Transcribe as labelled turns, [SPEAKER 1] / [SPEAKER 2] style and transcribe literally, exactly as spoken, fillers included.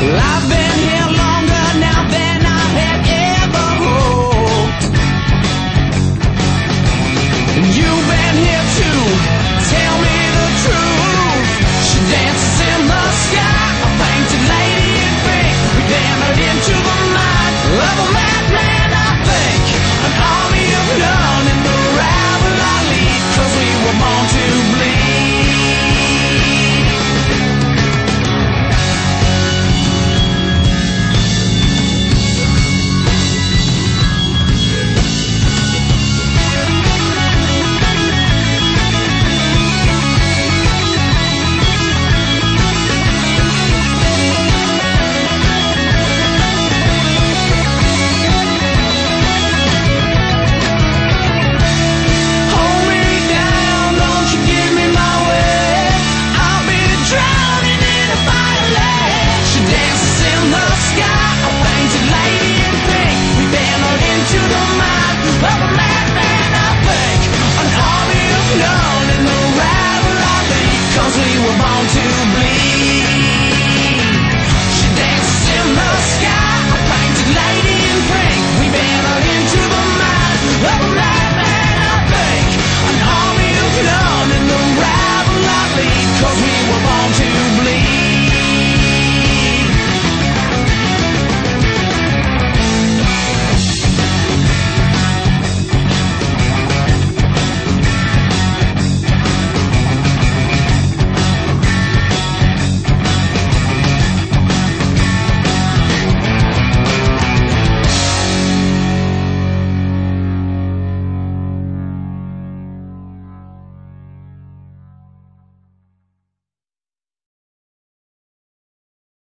[SPEAKER 1] I've been here longer now than I had ever hoped. And you've been here too, tell me the truth. She dances in the sky, a painted lady in pink. We damned into the mind of a madman, I think. An army of none in the rabble I lead, 'cause we were born to bleed. Cause we were born to